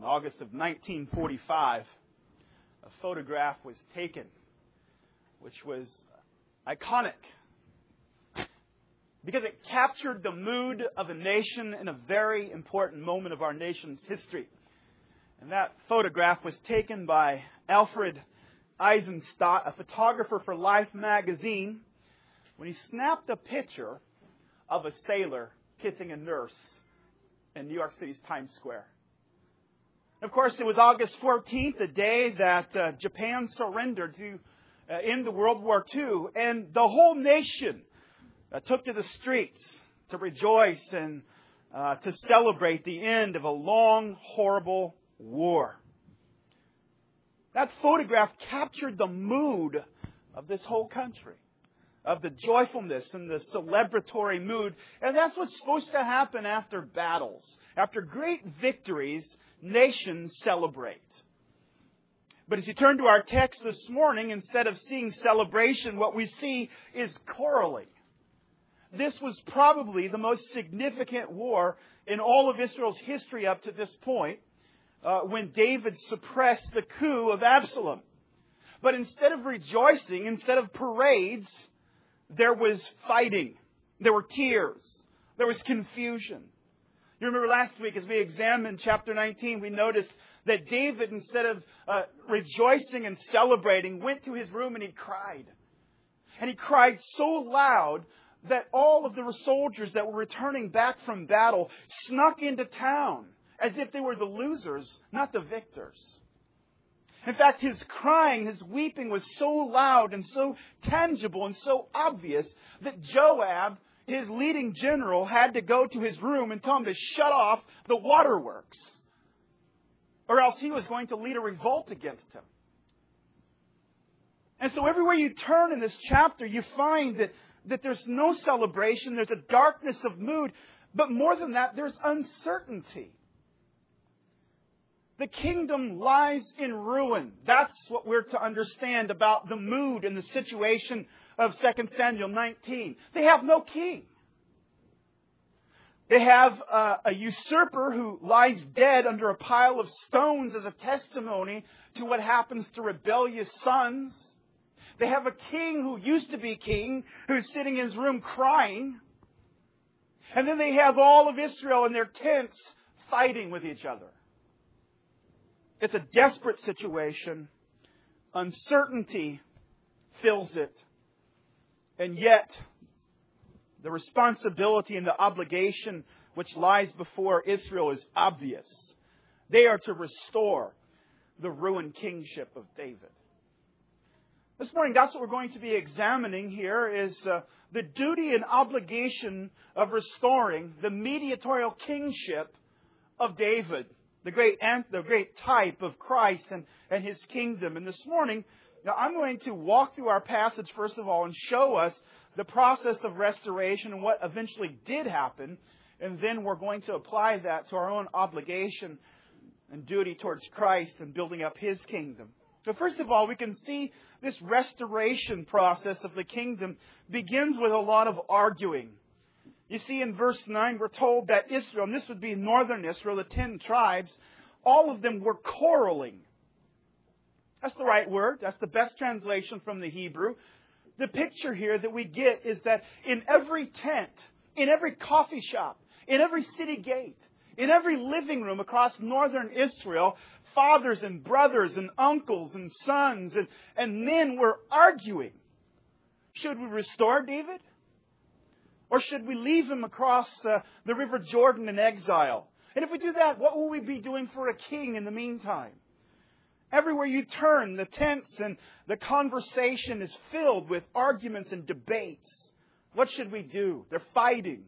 August of 1945, a photograph was taken, which was iconic because it captured the mood of a nation in a very important moment of our nation's history. And that photograph was taken by Alfred Eisenstadt, a photographer for Life magazine, when he snapped a picture of a sailor kissing a nurse in New York City's Times Square. Of course, it was August 14th, the day that Japan surrendered to end World War II, and the whole nation took to the streets to rejoice and to celebrate the end of a long, horrible war. That photograph captured the mood of this whole country, of the joyfulness and the celebratory mood. And that's what's supposed to happen after battles. After great victories, nations celebrate. But as you turn to our text this morning, instead of seeing celebration, what we see is quarreling. This was probably the most significant war in all of Israel's history up to this point, when David suppressed the coup of Absalom. But instead of rejoicing, instead of parades, there was fighting. There were tears. There was confusion. You remember last week as we examined chapter 19, we noticed that David, instead of rejoicing and celebrating, went to his room and he cried. And he cried so loud that all of the soldiers that were returning back from battle snuck into town as if they were the losers, not the victors. In fact, his crying, his weeping was so loud and so tangible and so obvious that Joab, his leading general, had to go to his room and tell him to shut off the waterworks, or else he was going to lead a revolt against him. And so everywhere you turn in this chapter, you find that there's no celebration, there's a darkness of mood, but more than that, there's uncertainty. The kingdom lies in ruin. That's what we're to understand about the mood and the situation of 2 Samuel 19. They have no king. They have a usurper who lies dead under a pile of stones as a testimony to what happens to rebellious sons. They have a king who used to be king, who's sitting in his room crying. And then they have all of Israel in their tents fighting with each other. It's a desperate situation. Uncertainty fills it. And yet, the responsibility and the obligation which lies before Israel is obvious. They are to restore the ruined kingship of David. This morning, that's what we're going to be examining here, is the duty and obligation of restoring the mediatorial kingship of David. The great type of Christ and His kingdom. And this morning, now I'm going to walk through our passage first of all and show us the process of restoration and what eventually did happen. And then we're going to apply that to our own obligation and duty towards Christ and building up His kingdom. So first of all, we can see this restoration process of the kingdom begins with a lot of arguing. You see, in verse 9, we're told that Israel, and this would be northern Israel, the 10 tribes, all of them were quarreling. That's the right word. That's the best translation from the Hebrew. The picture here that we get is that in every tent, in every coffee shop, in every city gate, in every living room across northern Israel, fathers and brothers and uncles and sons and men were arguing. Should we restore David? Or should we leave him across the River Jordan in exile? And if we do that, what will we be doing for a king in the meantime? Everywhere you turn, the tents and the conversation is filled with arguments and debates. What should we do? They're fighting.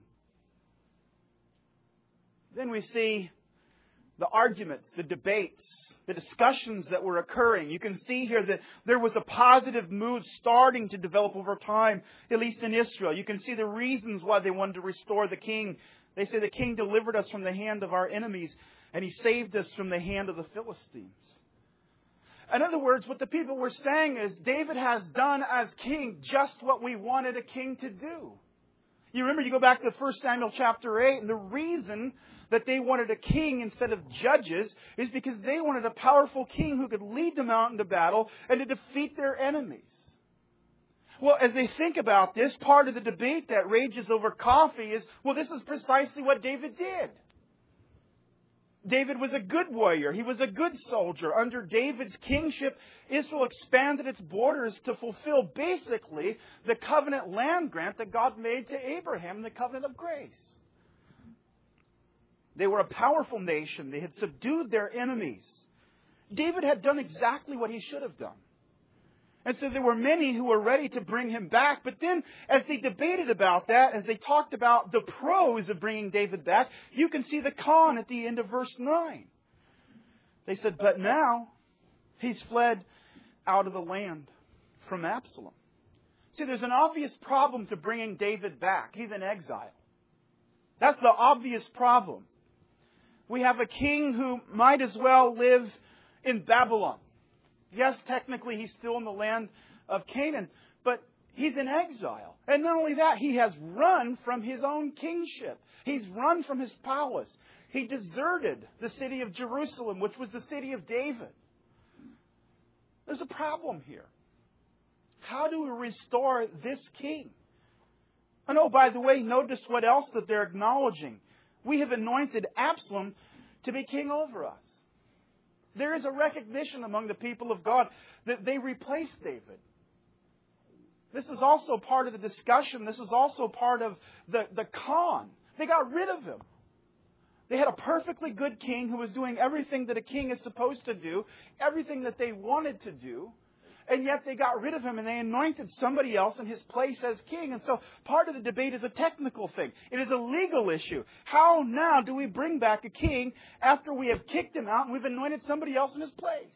Then we see the arguments, the debates, the discussions that were occurring. You can see here that there was a positive mood starting to develop over time, at least in Israel. You can see the reasons why they wanted to restore the king. They say the king delivered us from the hand of our enemies, and He saved us from the hand of the Philistines. In other words, what the people were saying is, David has done as king just what we wanted a king to do. You remember, you go back to 1 Samuel chapter 8, and the reason that they wanted a king instead of judges is because they wanted a powerful king who could lead them out into battle and to defeat their enemies. Well, as they think about this, part of the debate that rages over coffee is, well, this is precisely what David did. David was a good warrior. He was a good soldier. Under David's kingship, Israel expanded its borders to fulfill basically the covenant land grant that God made to Abraham, the covenant of grace. They were a powerful nation. They had subdued their enemies. David had done exactly what he should have done. And so there were many who were ready to bring him back. But then as they debated about that, as they talked about the pros of bringing David back, you can see the con at the end of verse 9. They said, but now he's fled out of the land from Absalom. See, there's an obvious problem to bringing David back. He's in exile. That's the obvious problem. We have a king who might as well live in Babylon. Yes, technically he's still in the land of Canaan, but he's in exile. And not only that, he has run from his own kingship. He's run from his palace. He deserted the city of Jerusalem, which was the city of David. There's a problem here. How do we restore this king? And oh, by the way, notice what else that they're acknowledging. We have anointed Absalom to be king over us. There is a recognition among the people of God that they replaced David. This is also part of the discussion. This is also part of the con. They got rid of him. They had a perfectly good king who was doing everything that a king is supposed to do, everything that they wanted to do, and yet they got rid of him and they anointed somebody else in his place as king. And so part of the debate is a technical thing. It is a legal issue. How now do we bring back a king after we have kicked him out and we've anointed somebody else in his place?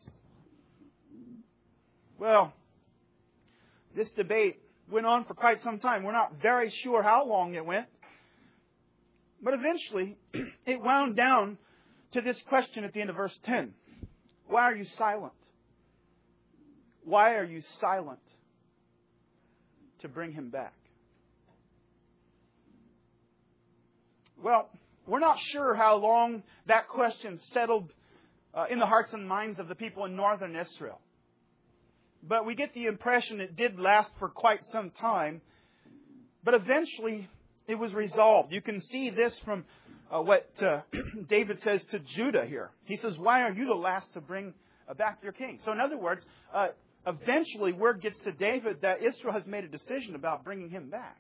Well, this debate went on for quite some time. We're not very sure how long it went. But eventually, it wound down to this question at the end of verse 10. Why are you silent? Why are you silent to bring him back? Well, we're not sure how long that question settled in the hearts and minds of the people in northern Israel. But we get the impression it did last for quite some time. But eventually, it was resolved. You can see this from what David says to Judah here. He says, why are you the last to bring back your king? So in other words, eventually word gets to David that Israel has made a decision about bringing him back.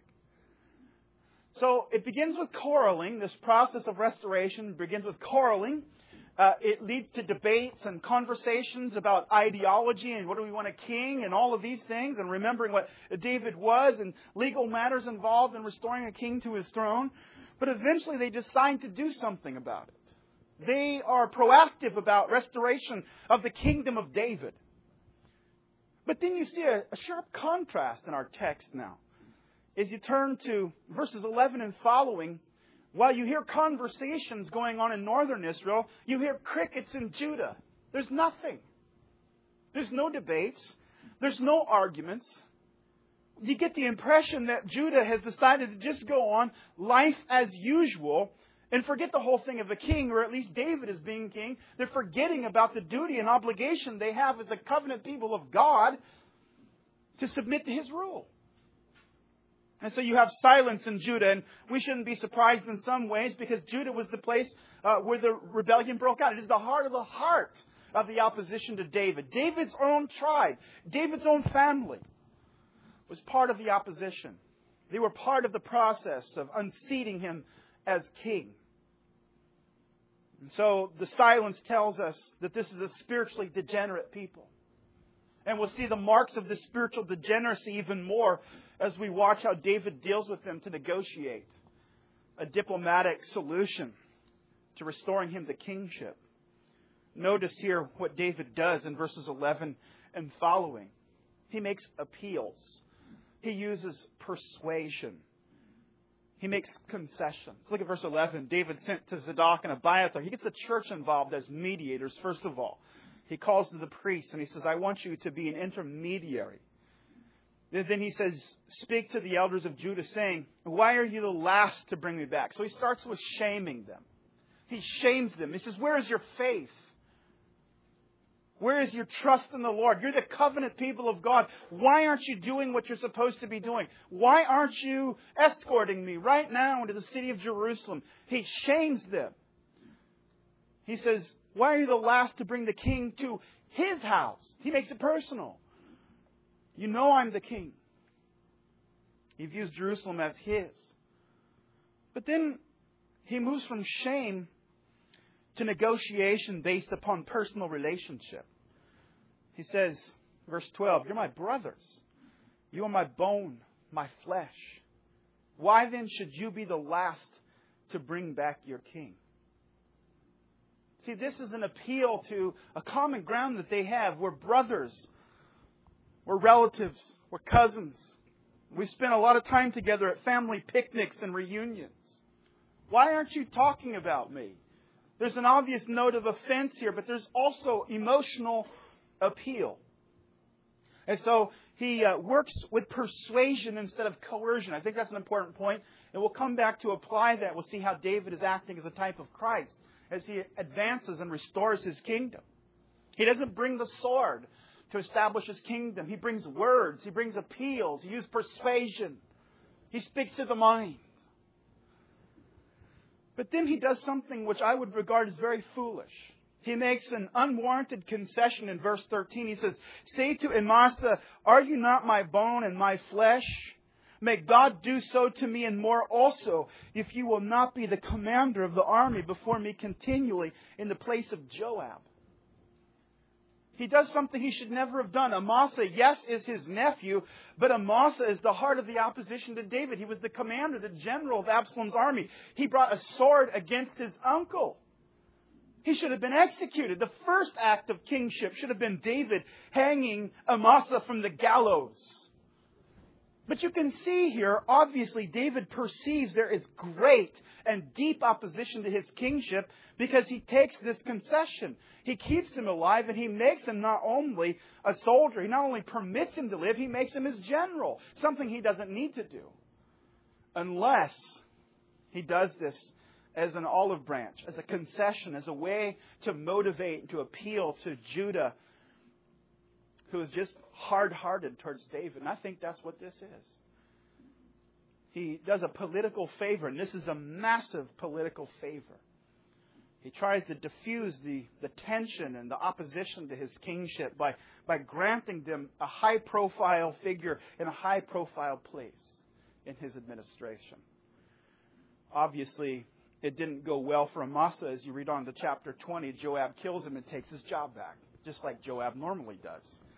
So it begins with quarreling. This process of restoration begins with quarreling. It leads to debates and conversations about ideology and what do we want a king and all of these things, and remembering what David was and legal matters involved in restoring a king to his throne. But eventually they decide to do something about it. They are proactive about restoration of the kingdom of David. But then you see a sharp contrast in our text now. As you turn to verses 11 and following, while you hear conversations going on in northern Israel, you hear crickets in Judah. There's nothing. There's no debates. There's no arguments. You get the impression that Judah has decided to just go on life as usual and forget the whole thing of a king, or at least David as being king. They're forgetting about the duty and obligation they have as the covenant people of God to submit to His rule. And so you have silence in Judah, and we shouldn't be surprised in some ways because Judah was the place where the rebellion broke out. It is the heart of the opposition to David. David's own tribe, David's own family was part of the opposition. They were part of the process of unseating him as king. And so the silence tells us that this is a spiritually degenerate people. And we'll see the marks of this spiritual degeneracy even more as we watch how David deals with them to negotiate a diplomatic solution to restoring him to kingship. Notice here what David does in verses 11 and following. He makes appeals. He uses persuasion. He makes concessions. Look at verse 11. David sent to Zadok and Abiathar. He gets the church involved as mediators, first of all. He calls to the priests and he says, I want you to be an intermediary. Then he says, speak to the elders of Judah, saying, why are you the last to bring me back? So he starts with shaming them. He shames them. He says, where is your faith? Where is your trust in the Lord? You're the covenant people of God. Why aren't you doing what you're supposed to be doing? Why aren't you escorting me right now into the city of Jerusalem? He shames them. He says, why are you the last to bring the king to his house? He makes it personal. You know I'm the king. He views Jerusalem as his. But then he moves from shame to negotiation based upon personal relationship. He says, verse 12, you're my brothers. You are my bone, my flesh. Why then should you be the last to bring back your king? See, this is an appeal to a common ground that they have. We're brothers. We're relatives. We're cousins. We spend a lot of time together at family picnics and reunions. Why aren't you talking about me? There's an obvious note of offense here, but there's also emotional appeal. And so he works with persuasion instead of coercion. I think that's an important point. And we'll come back to apply that. We'll see how David is acting as a type of Christ as he advances and restores his kingdom. He doesn't bring the sword to establish his kingdom. He brings words. He brings appeals. He uses persuasion. He speaks to the mind. But then he does something which I would regard as very foolish. He makes an unwarranted concession in verse 13. He says, say to Amasa, are you not my bone and my flesh? May God do so to me and more also, if you will not be the commander of the army before me continually in the place of Joab. He does something he should never have done. Amasa, yes, is his nephew, but Amasa is the heart of the opposition to David. He was the commander, the general of Absalom's army. He brought a sword against his uncle. He should have been executed. The first act of kingship should have been David hanging Amasa from the gallows. But you can see here, obviously, David perceives there is great and deep opposition to his kingship because he takes this concession. He keeps him alive and he makes him not only a soldier, he not only permits him to live, he makes him his general. Something he doesn't need to do. Unless he does this as an olive branch, as a concession, as a way to motivate and to appeal to Judah, who is just hard-hearted towards David. And I think that's what this is. He does a political favor, and this is a massive political favor. He tries to diffuse the tension and the opposition to his kingship by granting them a high-profile figure in a high-profile place in his administration. Obviously, it didn't go well for Amasa. As you read on to chapter 20, Joab kills him and takes his job back, just like Joab normally does.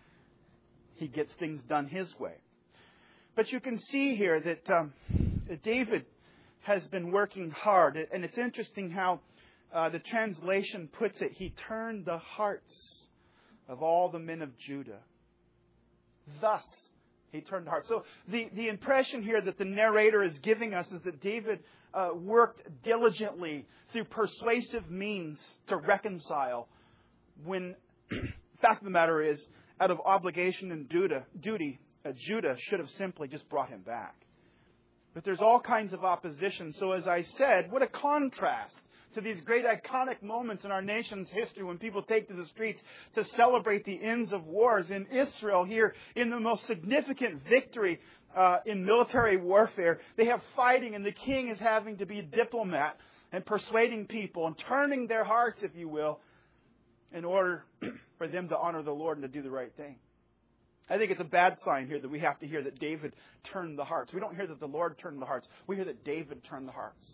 He gets things done his way. But you can see here that David has been working hard. And it's interesting how the translation puts it. He turned the hearts of all the men of Judah. Thus, he turned the hearts. So the impression here that the narrator is giving us is that David worked diligently through persuasive means to reconcile when, the fact of the matter is, out of obligation and duty, Judah should have simply just brought him back. But there's all kinds of opposition. So as I said, what a contrast to these great iconic moments in our nation's history when people take to the streets to celebrate the ends of wars. In Israel here, in the most significant victory in military warfare, they have fighting and the king is having to be a diplomat and persuading people and turning their hearts, if you will, in order for them to honor the Lord and to do the right thing. I think it's a bad sign here that we have to hear that David turned the hearts. We don't hear that the Lord turned the hearts. We hear that David turned the hearts.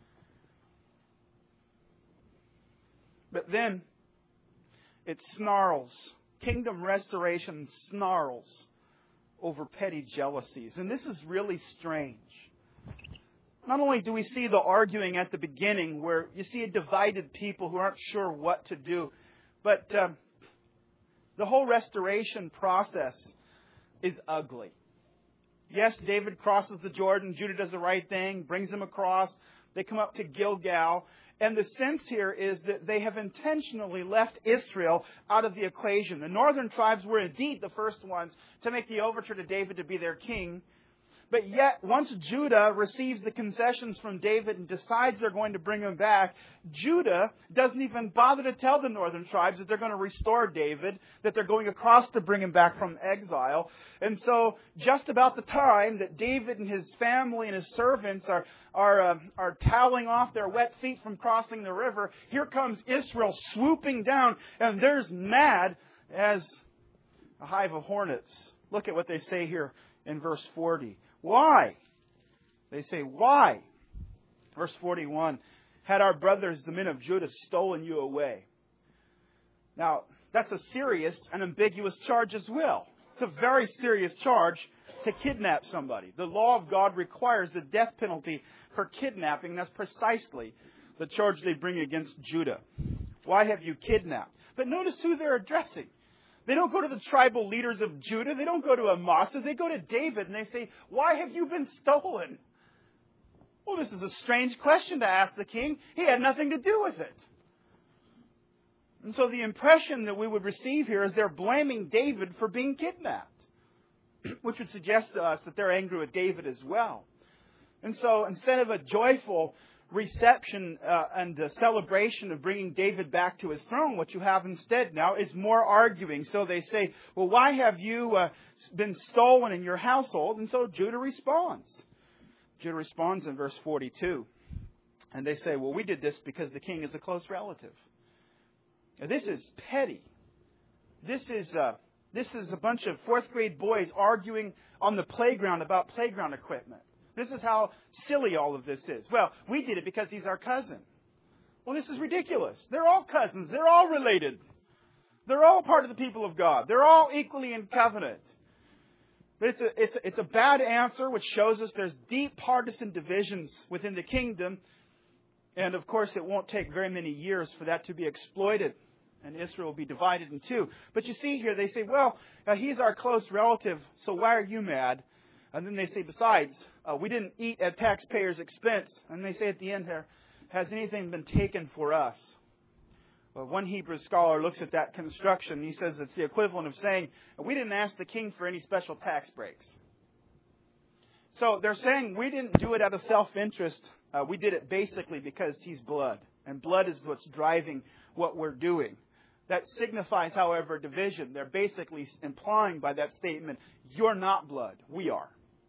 But then it snarls. Kingdom restoration snarls over petty jealousies. And this is really strange. Not only do we see the arguing at the beginning where you see a divided people who aren't sure what to do, but the whole restoration process is ugly. Yes, David crosses the Jordan. Judah does the right thing, brings him across. They come up to Gilgal. And the sense here is that they have intentionally left Israel out of the equation. The northern tribes were indeed the first ones to make the overture to David to be their king. But yet, once Judah receives the concessions from David and decides they're going to bring him back, Judah doesn't even bother to tell the northern tribes that they're going to restore David, that they're going across to bring him back from exile. And so, just about the time that David and his family and his servants are toweling off their wet feet from crossing the river, here comes Israel swooping down, and they're as mad as a hive of hornets. Look at what they say here in verse 40. Why? They say, why? Verse 41, had our brothers, the men of Judah, stolen you away? Now, that's a serious and ambiguous charge as well. It's a very serious charge to kidnap somebody. The law of God requires the death penalty for kidnapping. That's precisely the charge they bring against Judah. Why have you kidnapped? But notice who they're addressing. They don't go to the tribal leaders of Judah. They don't go to Amasa. They go to David and they say, why have you been stolen? Well, this is a strange question to ask the king. He had nothing to do with it. And so the impression that we would receive here is they're blaming David for being kidnapped, which would suggest to us that they're angry with David as well. And so instead of a joyful reception and celebration of bringing David back to his throne, what you have instead now is more arguing. So they say, well, why have you been stolen in your household? And so Judah responds. Judah responds in verse 42. And they say, well, we did this because the king is a close relative. Now, this is petty. This is a bunch of fourth grade boys arguing on the playground about playground equipment. This is how silly all of this is. Well, we did it because he's our cousin. Well, this is ridiculous. They're all cousins. They're all related. They're all part of the people of God. They're all equally in covenant. But it's a bad answer, which shows us there's deep partisan divisions within the kingdom. And, of course, it won't take very many years for that to be exploited. And Israel will be divided in two. But you see here, they say, well, he's our close relative, so why are you mad? And then they say, besides, we didn't eat at taxpayers' expense. And they say at the end here, has anything been taken for us? Well, one Hebrew scholar looks at that construction. And he says it's the equivalent of saying, we didn't ask the king for any special tax breaks. So they're saying we didn't do it out of self-interest. We did it basically because he's blood. And blood is what's driving what we're doing. That signifies, however, division. They're basically implying by that statement, you're not blood, we are.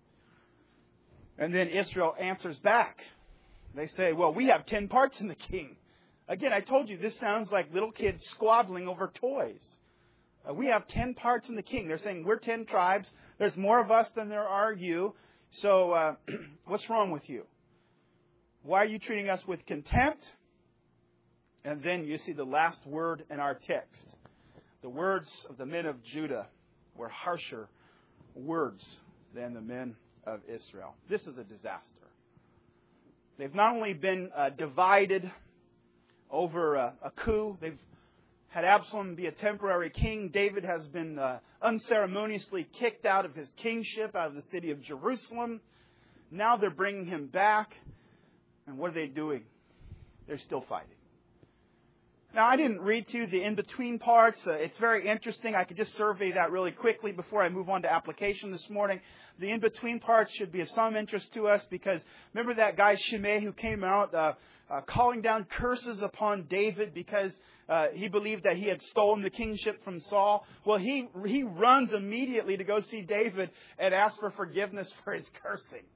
And then Israel answers back. They say, well, we have 10 parts in the king. Again, I told you, this sounds like little kids squabbling over toys. We have 10 parts in the king. They're saying, we're 10 tribes. There's more of us than there are you. So what's wrong with you? Why are you treating us with contempt? And then you see the last word in our text. The words of the men of Judah were harsher words than the men of Israel. This is a disaster. They've not only been divided over a coup. They've had Absalom be a temporary king. David has been unceremoniously kicked out of his kingship, out of the city of Jerusalem. Now they're bringing him back. And what are they doing? They're still fighting. Now, I didn't read to you the in-between parts. It's very interesting. I could just survey that really quickly before I move on to application this morning. The in-between parts should be of some interest to us because remember that guy Shimei who came out calling down curses upon David because he believed that he had stolen the kingship from Saul? Well, he runs immediately to go see David and ask for forgiveness for his cursing.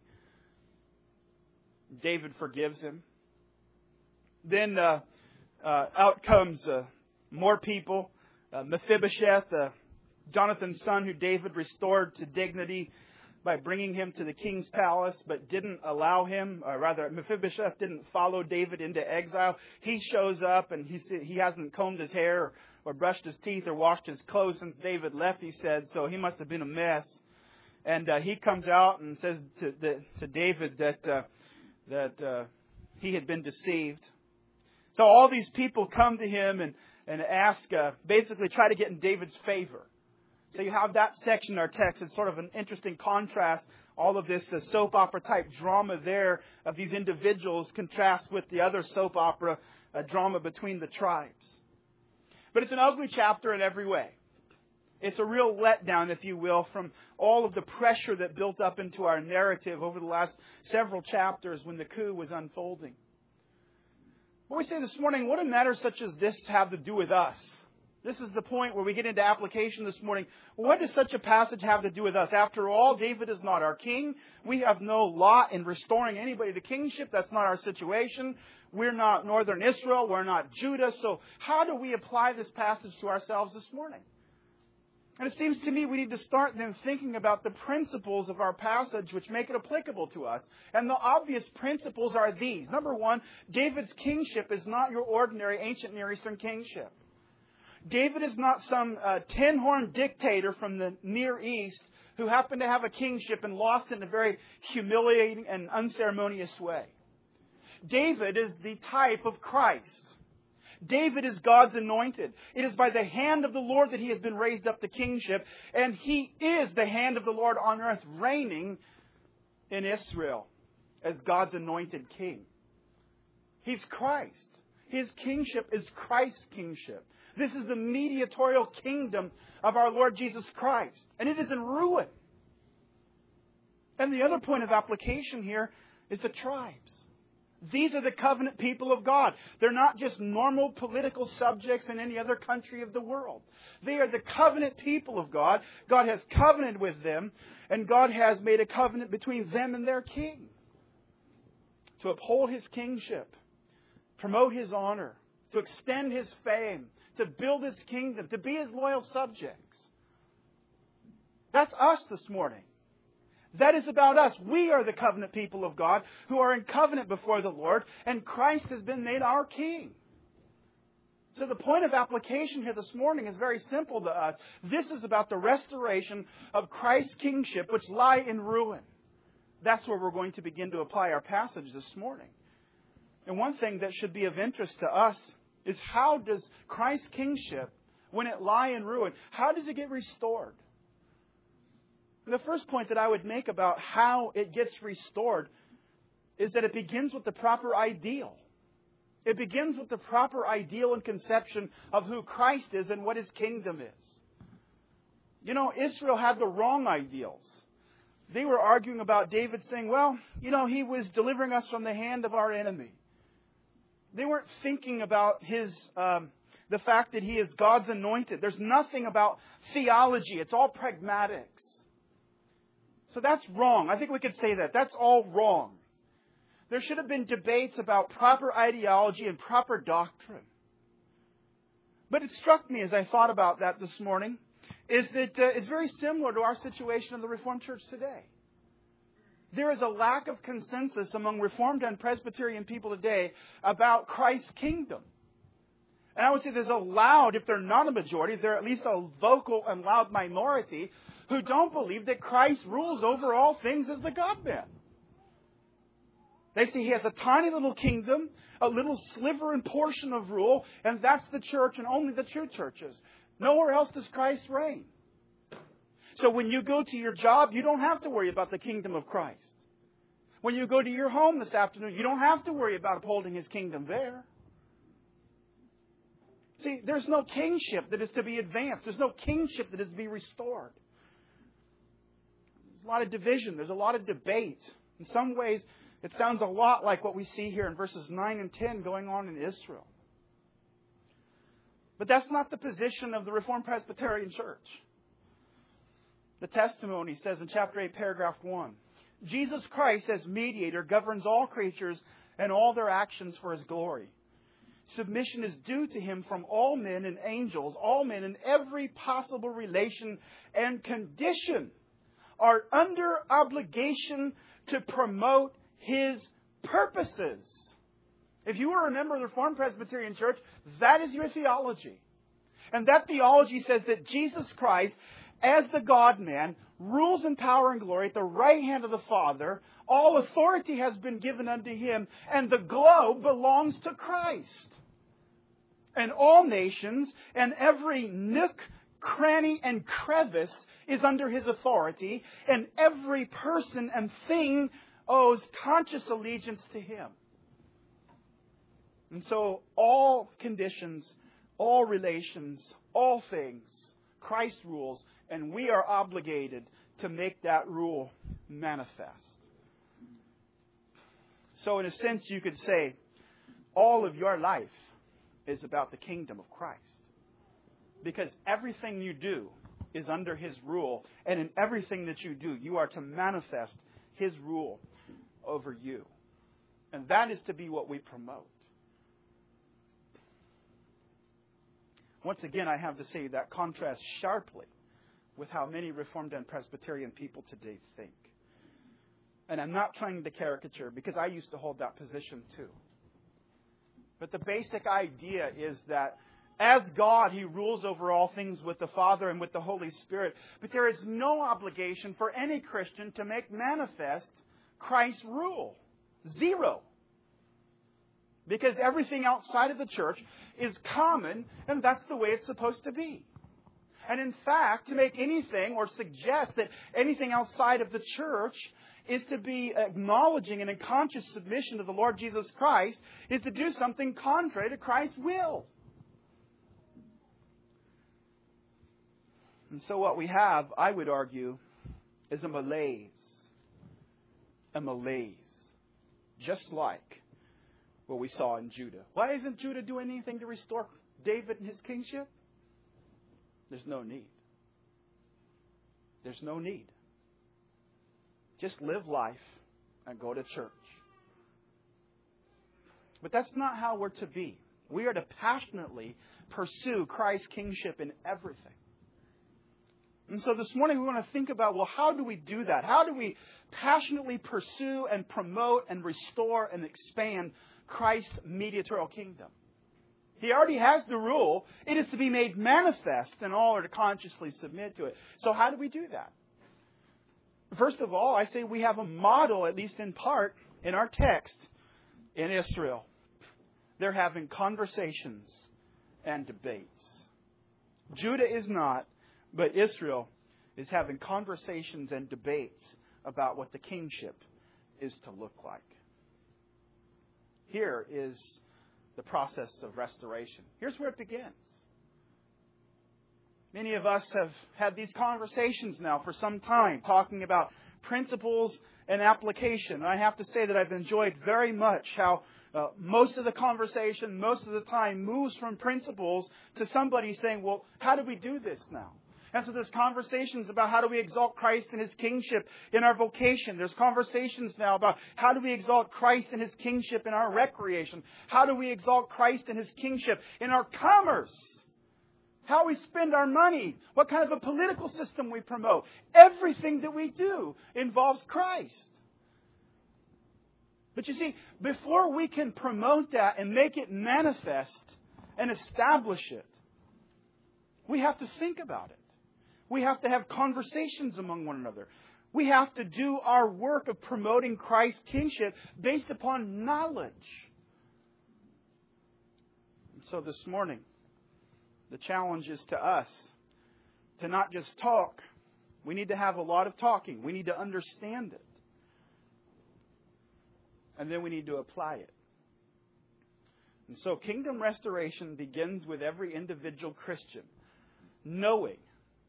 David forgives him. Then out comes more people. Mephibosheth, Jonathan's son, who David restored to dignity by bringing him to the king's palace, but didn't allow him, or rather, Mephibosheth didn't follow David into exile. He shows up and he hasn't combed his hair or brushed his teeth or washed his clothes since David left, he said, so he must have been a mess. And he comes out and says to David that he had been deceived. So all these people come to him and ask, basically try to get in David's favor. So you have that section in our text. It's sort of an interesting contrast. All of this soap opera type drama there of these individuals contrasts with the other soap opera drama between the tribes. But it's an ugly chapter in every way. It's a real letdown, if you will, from all of the pressure that built up into our narrative over the last several chapters when the coup was unfolding. What we say this morning, what do matters such as this have to do with us? This is the point where we get into application this morning. What does such a passage have to do with us? After all, David is not our king. We have no lot in restoring anybody to kingship. That's not our situation. We're not northern Israel. We're not Judah. So how do we apply this passage to ourselves this morning? And it seems to me we need to start then thinking about the principles of our passage which make it applicable to us. And the obvious principles are these. Number one, David's kingship is not your ordinary ancient Near Eastern kingship. David is not some tin-horn dictator from the Near East who happened to have a kingship and lost it in a very humiliating and unceremonious way. David is the type of Christ. David is God's anointed. It is by the hand of the Lord that he has been raised up to kingship, and he is the hand of the Lord on earth, reigning in Israel as God's anointed king. He's Christ. His kingship is Christ's kingship. This is the mediatorial kingdom of our Lord Jesus Christ. And it is in ruin. And the other point of application here is the tribes. These are the covenant people of God. They're not just normal political subjects in any other country of the world. They are the covenant people of God. God has covenanted with them, and God has made a covenant between them and their king to uphold his kingship, promote his honor, to extend his fame, to build his kingdom, to be his loyal subjects. That's us this morning. That is about us. We are the covenant people of God who are in covenant before the Lord, and Christ has been made our king. So the point of application here this morning is very simple to us. This is about the restoration of Christ's kingship, which lie in ruin. That's where we're going to begin to apply our passage this morning. And one thing that should be of interest to us is how does Christ's kingship, when it lie in ruin, how does it get restored? The first point that I would make about how it gets restored is that it begins with the proper ideal. It begins with the proper ideal and conception of who Christ is and what his kingdom is. You know, Israel had the wrong ideals. They were arguing about David saying, well, you know, he was delivering us from the hand of our enemy. They weren't thinking about the fact that he is God's anointed. There's nothing about theology. It's all pragmatics. So that's wrong. I think we could say that. That's all wrong. There should have been debates about proper ideology and proper doctrine. But it struck me as I thought about that this morning, is that it's very similar to our situation in the Reformed Church today. There is a lack of consensus among Reformed and Presbyterian people today about Christ's kingdom. And I would say there's a loud, if they're not a majority, they're at least a vocal and loud minority who don't believe that Christ rules over all things as the God-man. They say he has a tiny little kingdom, a little sliver and portion of rule, and that's the church and only the true churches. Nowhere else does Christ reign. So when you go to your job, you don't have to worry about the kingdom of Christ. When you go to your home this afternoon, you don't have to worry about upholding his kingdom there. See, there's no kingship that is to be advanced. There's no kingship that is to be restored. There's a lot of division. There's a lot of debate. In some ways, it sounds a lot like what we see here in verses 9 and 10 going on in Israel. But that's not the position of the Reformed Presbyterian Church. The testimony says in chapter 8, paragraph 1, Jesus Christ as mediator governs all creatures and all their actions for his glory. Submission is due to him from all men and angels. All men in every possible relation and condition are under obligation to promote his purposes. If you were a member of the Reformed Presbyterian Church, that is your theology. And that theology says that Jesus Christ, as the God-man, rules in power and glory at the right hand of the Father. All authority has been given unto him, and the globe belongs to Christ. And all nations and every nook, cranny and crevice is under His authority, and every person and thing owes conscious allegiance to Him. And so all conditions, all relations, all things, Christ rules, and we are obligated to make that rule manifest. So in a sense, you could say, all of your life is about the kingdom of Christ. Because everything you do is under His rule. And in everything that you do, you are to manifest His rule over you. And that is to be what we promote. Once again, I have to say that contrasts sharply with how many Reformed and Presbyterian people today think. And I'm not trying to caricature, because I used to hold that position too. But the basic idea is that as God, He rules over all things with the Father and with the Holy Spirit. But there is no obligation for any Christian to make manifest Christ's rule. Zero. Because everything outside of the church is common, and that's the way it's supposed to be. And in fact, to make anything or suggest that anything outside of the church is to be acknowledging and in conscious submission to the Lord Jesus Christ is to do something contrary to Christ's will. And so what we have, I would argue, is a malaise. A malaise. Just like what we saw in Judah. Why isn't Judah doing anything to restore David and his kingship? There's no need. There's no need. Just live life and go to church. But that's not how we're to be. We are to passionately pursue Christ's kingship in everything. And so this morning we want to think about, well, how do we do that? How do we passionately pursue and promote and restore and expand Christ's mediatorial kingdom? He already has the rule. It is to be made manifest, and all are to consciously submit to it. So how do we do that? First of all, I say we have a model, at least in part, in our text in Israel. They're having conversations and debates. Judah is not, but Israel is having conversations and debates about what the kingship is to look like. Here is the process of restoration. Here's where it begins. Many of us have had these conversations now for some time, talking about principles and application. And I have to say that I've enjoyed very much how most of the conversation, most of the time, moves from principles to somebody saying, well, how do we do this now? And so there's conversations about how do we exalt Christ and His kingship in our vocation. There's conversations now about how do we exalt Christ and His kingship in our recreation. How do we exalt Christ and His kingship in our commerce? How we spend our money. What kind of a political system we promote. Everything that we do involves Christ. But you see, before we can promote that and make it manifest and establish it, we have to think about it. We have to have conversations among one another. We have to do our work of promoting Christ's kingship based upon knowledge. And so this morning, the challenge is to us to not just talk. We need to have a lot of talking. We need to understand it. And then we need to apply it. And so kingdom restoration begins with every individual Christian knowing,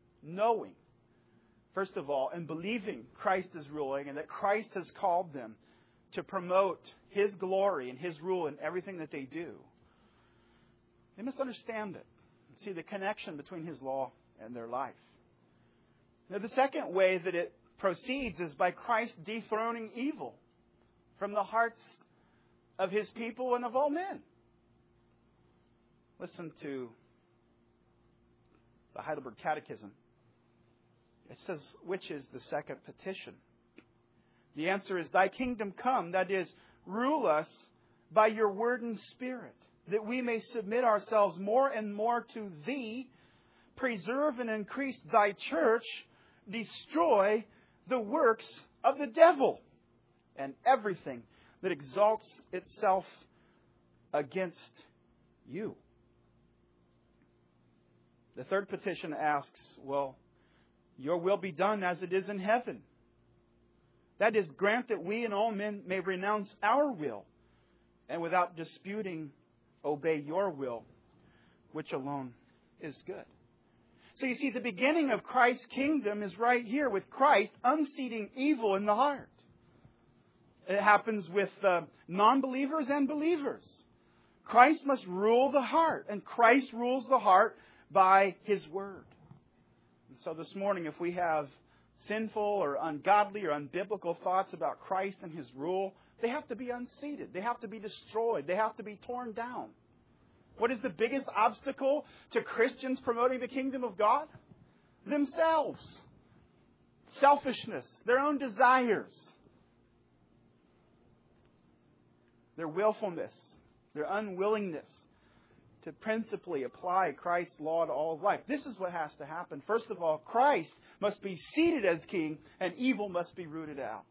first of all, and believing Christ is ruling and that Christ has called them to promote His glory and His rule in everything that they do. They must understand it. See the connection between His law and their life. Now, the second way that it proceeds is by Christ dethroning evil from the hearts of His people and of all men. Listen to the Heidelberg Catechism. It says, which is the second petition? The answer is, Thy kingdom come, that is, rule us by Your word and Spirit, that we may submit ourselves more and more to Thee, preserve and increase Thy church, destroy the works of the devil, and everything that exalts itself against You. The third petition asks, well, your will be done as it is in heaven. That is, grant that we and all men may renounce our will and without disputing obey your will, which alone is good. So you see, the beginning of Christ's kingdom is right here with Christ unseating evil in the heart. It happens with non-believers and believers. Christ must rule the heart, and Christ rules the heart by His Word. And so this morning, if we have sinful or ungodly or unbiblical thoughts about Christ and His rule, they have to be unseated. They have to be destroyed. They have to be torn down. What is the biggest obstacle to Christians promoting the kingdom of God? Themselves. Selfishness. Their own desires. Their willfulness. Their unwillingness to principally apply Christ's law to all of life. This is what has to happen. First of all, Christ must be seated as king, and evil must be rooted out.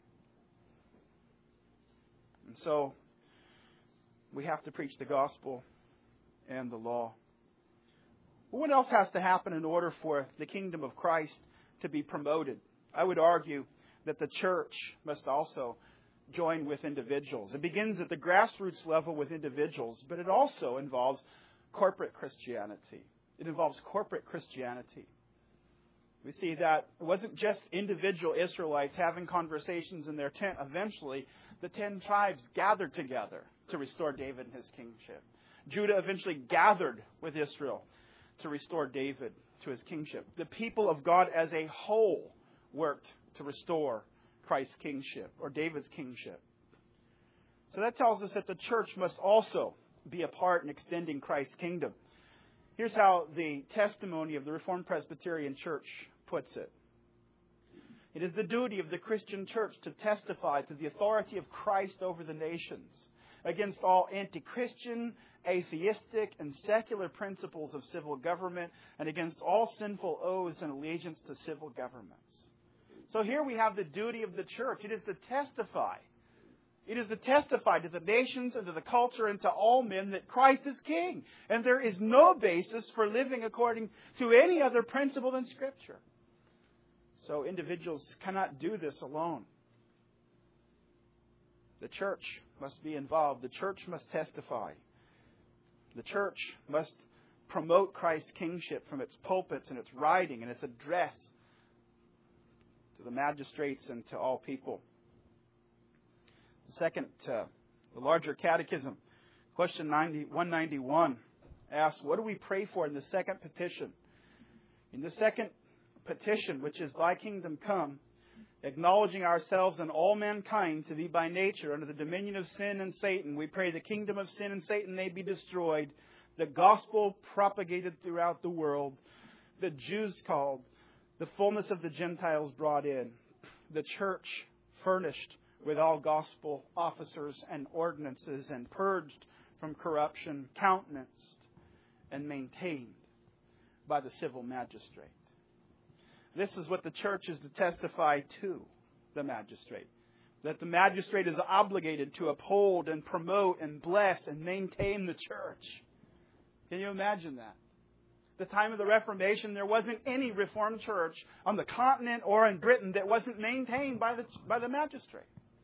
And so, we have to preach the gospel and the law. But what else has to happen in order for the kingdom of Christ to be promoted? I would argue that the church must also join with individuals. It begins at the grassroots level with individuals, but it also involves corporate Christianity. It involves corporate Christianity. We see that it wasn't just individual Israelites having conversations in their tent. Eventually, the 10 tribes gathered together to restore David and his kingship. Judah eventually gathered with Israel to restore David to his kingship. The people of God as a whole worked to restore Christ's kingship, or David's kingship. So that tells us that the church must also be a part in extending Christ's kingdom. Here's how the testimony of the Reformed Presbyterian Church puts it. It is the duty of the Christian church to testify to the authority of Christ over the nations against all anti-Christian, atheistic, and secular principles of civil government, and against all sinful oaths and allegiance to civil governments. So here we have the duty of the church. It is to testify. It is to testify to the nations and to the culture and to all men that Christ is King. And there is no basis for living according to any other principle than Scripture. So individuals cannot do this alone. The church must be involved. The church must testify. The church must promote Christ's kingship from its pulpits and its writing and its address to the magistrates and to all people. The second, the larger catechism, question 191, asks, what do we pray for in the second petition? In the second petition, which is thy kingdom come, acknowledging ourselves and all mankind to be by nature under the dominion of sin and Satan, we pray the kingdom of sin and Satan may be destroyed, the gospel propagated throughout the world, the Jews called, the fullness of the Gentiles brought in, the church furnished with all gospel officers and ordinances and purged from corruption, countenanced and maintained by the civil magistrate. This is what the church is to testify to the magistrate. That the magistrate is obligated to uphold and promote and bless and maintain the church. Can you imagine that? At the time of the Reformation, there wasn't any Reformed church on the continent or in Britain that wasn't maintained by the magistrate.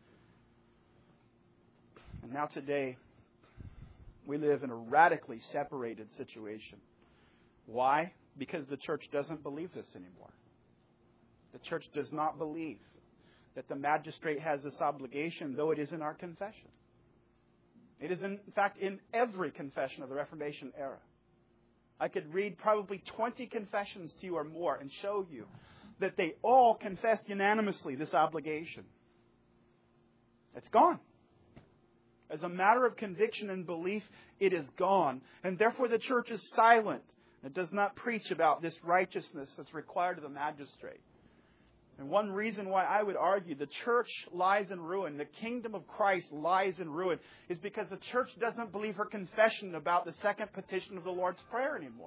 And now today, we live in a radically separated situation. Why? Because the church doesn't believe this anymore. The church does not believe that the magistrate has this obligation, though it is in our confession. It is, in fact, in every confession of the Reformation era. I could read probably 20 confessions to you or more and show you that they all confessed unanimously this obligation. It's gone. As a matter of conviction and belief, it is gone. And therefore the church is silent. It does not preach about this righteousness that's required of the magistrate. And one reason why I would argue the church lies in ruin, the kingdom of Christ lies in ruin, is because the church doesn't believe her confession about the second petition of the Lord's Prayer anymore.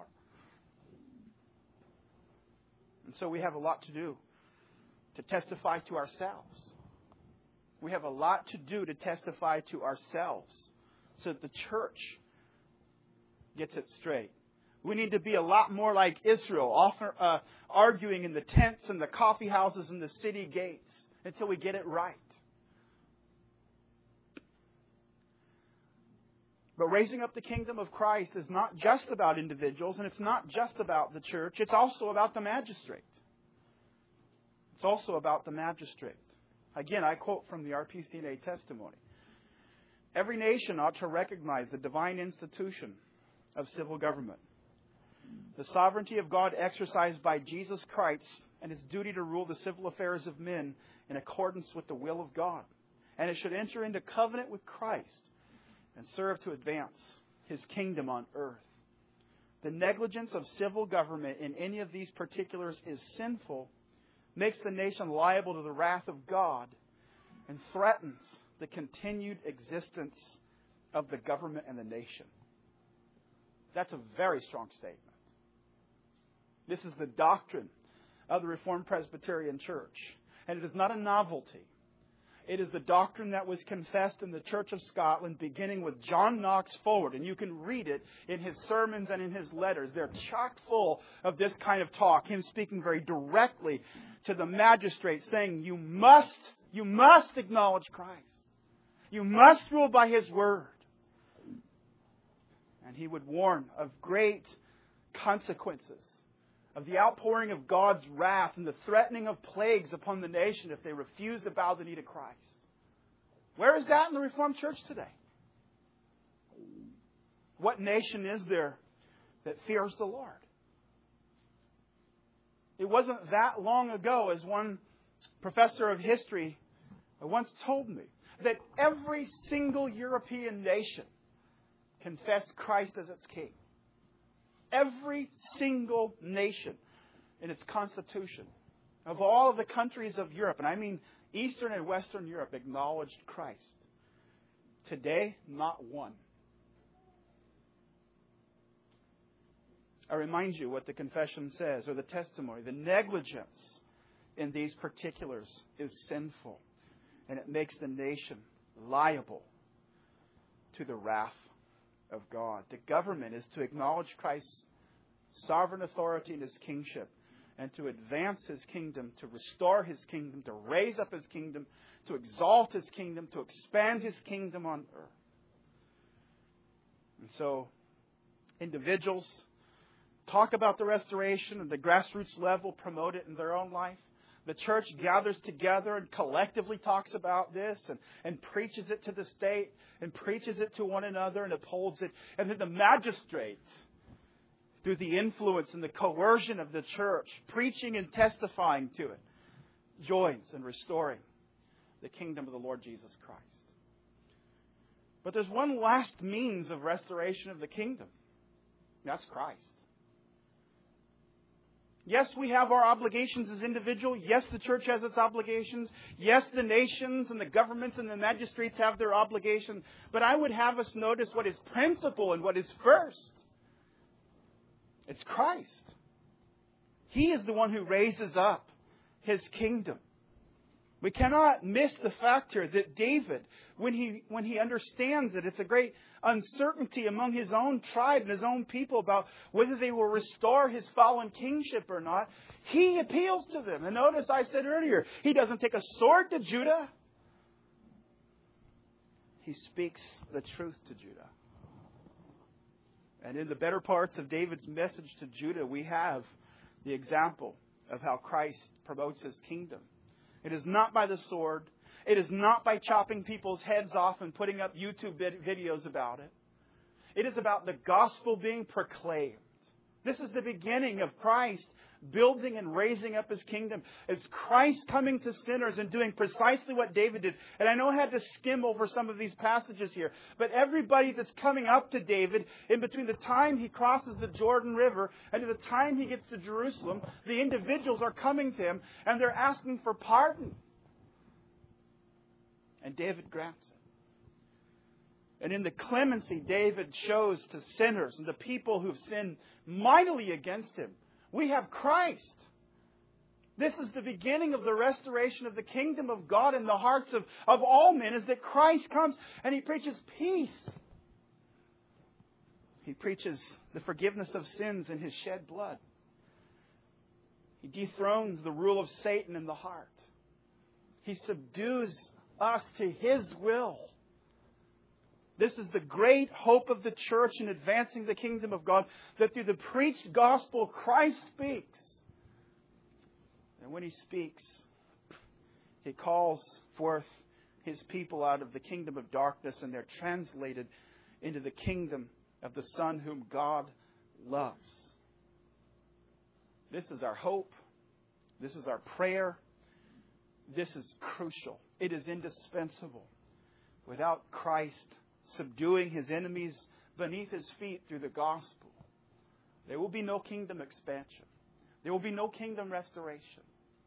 And so we have a lot to do to testify to ourselves. We have a lot to do to testify to ourselves so that the church gets it straight. We need to be a lot more like Israel, often arguing in the tents and the coffee houses and the city gates until we get it right. But raising up the kingdom of Christ is not just about individuals, and it's not just about the church. It's also about the magistrate. It's also about the magistrate. Again, I quote from the RPCNA testimony. Every nation ought to recognize the divine institution of civil government, the sovereignty of God exercised by Jesus Christ, and His duty to rule the civil affairs of men in accordance with the will of God. And it should enter into covenant with Christ and serve to advance His kingdom on earth. The negligence of civil government in any of these particulars is sinful, makes the nation liable to the wrath of God, and threatens the continued existence of the government and the nation. That's a very strong statement. This is the doctrine of the Reformed Presbyterian Church. And it is not a novelty. It is the doctrine that was confessed in the Church of Scotland, beginning with John Knox forward. And you can read it in his sermons and in his letters. They're chock full of this kind of talk. Him speaking very directly to the magistrate, saying, you must acknowledge Christ. You must rule by His word. And he would warn of great consequences, of the outpouring of God's wrath and the threatening of plagues upon the nation if they refuse to bow the knee to Christ. Where is that in the Reformed Church today? What nation is there that fears the Lord? It wasn't that long ago, as one professor of history once told me, that every single European nation confessed Christ as its king. Every single nation in its constitution of all of the countries of Europe, and I mean Eastern and Western Europe, acknowledged Christ. Today, not one. I remind you what the confession says, or the testimony. The negligence in these particulars is sinful, and it makes the nation liable to the wrath of God. The government is to acknowledge Christ's sovereign authority and His kingship, and to advance His kingdom, to restore His kingdom, to raise up His kingdom, to exalt His kingdom, to expand His kingdom on earth. And so, individuals talk about the restoration and the grassroots level, promote it in their own life. The church gathers together and collectively talks about this and preaches it to the state and preaches it to one another and upholds it. And then the magistrate, through the influence and the coercion of the church, preaching and testifying to it, joins in restoring the kingdom of the Lord Jesus Christ. But there's one last means of restoration of the kingdom. That's Christ. Yes, we have our obligations as individuals. Yes, the church has its obligations. Yes, the nations and the governments and the magistrates have their obligations. But I would have us notice what is principal and what is first. It's Christ. He is the one who raises up His kingdom. We cannot miss the fact here that David, when he understands that it's a great uncertainty among his own tribe and his own people about whether they will restore his fallen kingship or not, he appeals to them. And notice I said earlier, he doesn't take a sword to Judah. He speaks the truth to Judah. And in the better parts of David's message to Judah, we have the example of how Christ promotes His kingdom. It is not by the sword. It is not by chopping people's heads off and putting up YouTube videos about it. It is about the gospel being proclaimed. This is the beginning of Christ building and raising up His kingdom. It's Christ coming to sinners and doing precisely what David did. And I know I had to skim over some of these passages here. But everybody that's coming up to David, in between the time he crosses the Jordan River and the time he gets to Jerusalem, the individuals are coming to him and they're asking for pardon. And David grants it. And in the clemency David shows to sinners and the people who've sinned mightily against Him, we have Christ. This is the beginning of the restoration of the kingdom of God in the hearts of all men, is that Christ comes and He preaches peace. He preaches the forgiveness of sins in His shed blood. He dethrones the rule of Satan in the heart. He subdues us to His will. This is the great hope of the church in advancing the kingdom of God, that through the preached gospel, Christ speaks. And when He speaks, He calls forth His people out of the kingdom of darkness, and they're translated into the kingdom of the Son whom God loves. This is our hope. This is our prayer. This is crucial. It is indispensable. Without Christ subduing His enemies beneath His feet through the gospel, there will be no kingdom expansion. There will be no kingdom restoration.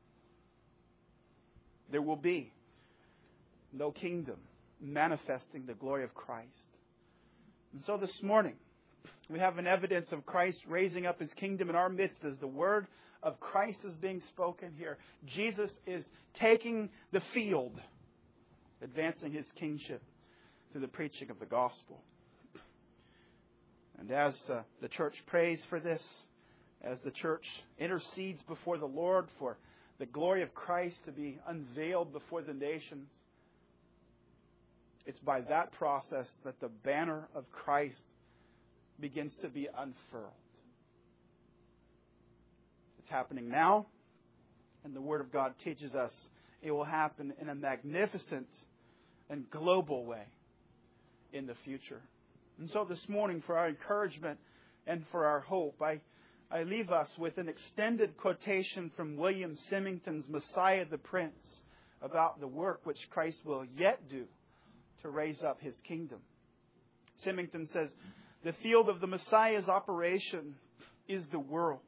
There will be no kingdom manifesting the glory of Christ. And so this morning, we have an evidence of Christ raising up His kingdom in our midst as the word of Christ is being spoken here. Jesus is taking the field, advancing His kingship through the preaching of the gospel. And as the church prays for this, as the church intercedes before the Lord for the glory of Christ to be unveiled before the nations, it's by that process that the banner of Christ begins to be unfurled. It's happening now, and the Word of God teaches us it will happen in a magnificent and global way in the future. And so this morning, for our encouragement and for our hope, I leave us with an extended quotation from William Symington's Messiah the Prince about the work which Christ will yet do to raise up His kingdom. Symington says, "The field of the Messiah's operation is the world.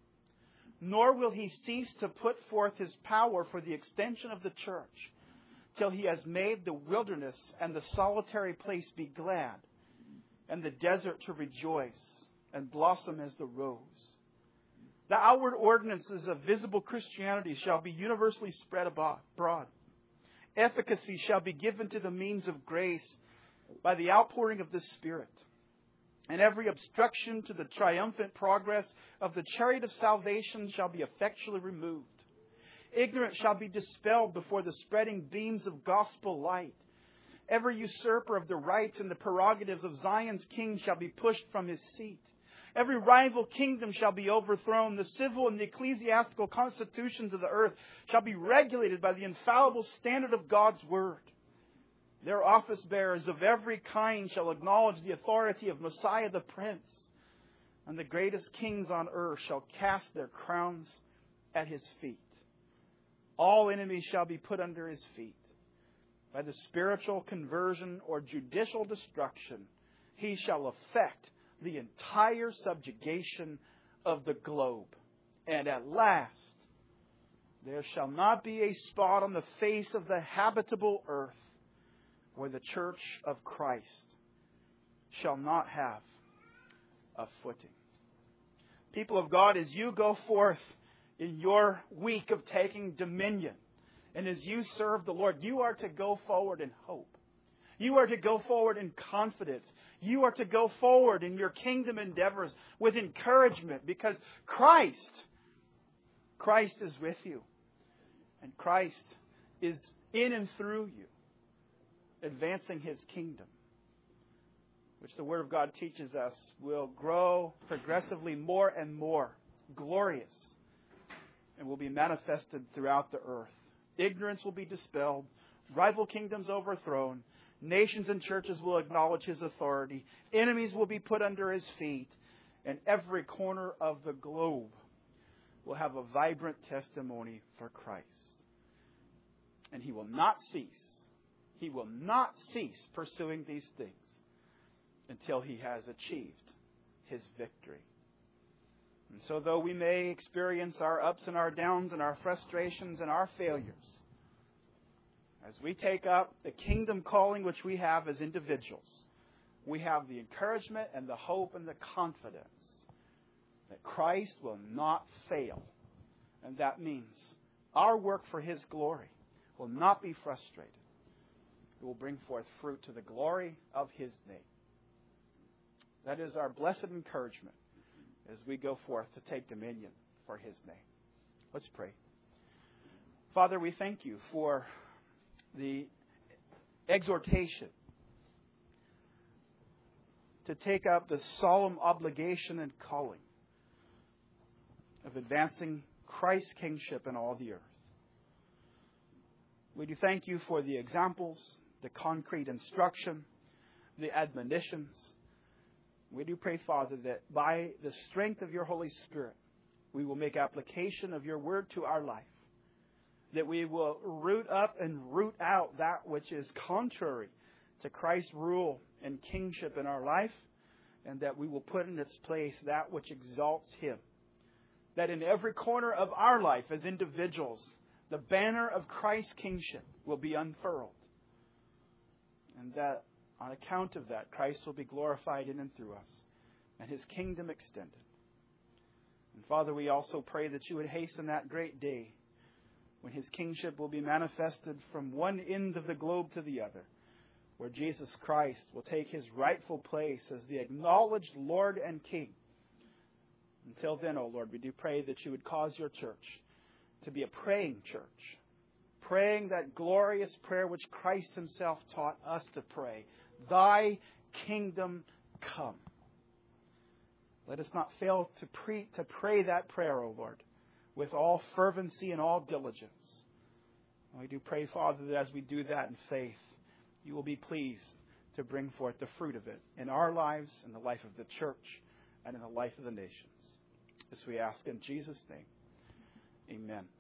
Nor will He cease to put forth His power for the extension of the church till He has made the wilderness and the solitary place be glad, and the desert to rejoice and blossom as the rose. The outward ordinances of visible Christianity shall be universally spread abroad. Efficacy shall be given to the means of grace by the outpouring of the Spirit. And every obstruction to the triumphant progress of the chariot of salvation shall be effectually removed. Ignorance shall be dispelled before the spreading beams of gospel light. Every usurper of the rights and the prerogatives of Zion's king shall be pushed from his seat. Every rival kingdom shall be overthrown. The civil and the ecclesiastical constitutions of the earth shall be regulated by the infallible standard of God's word. Their office bearers of every kind shall acknowledge the authority of Messiah the Prince. And the greatest kings on earth shall cast their crowns at His feet. All enemies shall be put under His feet. By the spiritual conversion or judicial destruction, He shall effect the entire subjugation of the globe. And at last, there shall not be a spot on the face of the habitable earth where the church of Christ shall not have a footing." People of God, as you go forth in your week of taking dominion, and as you serve the Lord, you are to go forward in hope. You are to go forward in confidence. You are to go forward in your kingdom endeavors with encouragement, because Christ is with you. And Christ is in and through you, advancing His kingdom, which the Word of God teaches us will grow progressively more and more glorious and will be manifested throughout the earth. Ignorance will be dispelled, rival kingdoms overthrown, nations and churches will acknowledge His authority, enemies will be put under His feet, and every corner of the globe will have a vibrant testimony for Christ. And He will not cease pursuing these things until He has achieved His victory. And so though we may experience our ups and our downs and our frustrations and our failures, as we take up the kingdom calling which we have as individuals, we have the encouragement and the hope and the confidence that Christ will not fail. And that means our work for His glory will not be frustrated. It will bring forth fruit to the glory of His name. That is our blessed encouragement as we go forth to take dominion for His name. Let's pray. Father, we thank You for the exhortation to take up the solemn obligation and calling of advancing Christ's kingship in all the earth. We do thank You for the examples, the concrete instruction, the admonitions. We do pray, Father, that by the strength of Your Holy Spirit, we will make application of Your word to our life. That we will root up and root out that which is contrary to Christ's rule and kingship in our life, and that we will put in its place that which exalts Him. That in every corner of our life as individuals, the banner of Christ's kingship will be unfurled. And that on account of that, Christ will be glorified in and through us, and His kingdom extended. And Father, we also pray that You would hasten that great day when His kingship will be manifested from one end of the globe to the other, where Jesus Christ will take His rightful place as the acknowledged Lord and King. Until then, O Lord, we do pray that You would cause Your church to be a praying church, praying that glorious prayer which Christ Himself taught us to pray, Thy kingdom come. Let us not fail to pray that prayer, O Lord, with all fervency and all diligence. And we do pray, Father, that as we do that in faith, You will be pleased to bring forth the fruit of it in our lives, in the life of the church, and in the life of the nations. This we ask in Jesus' name. Amen.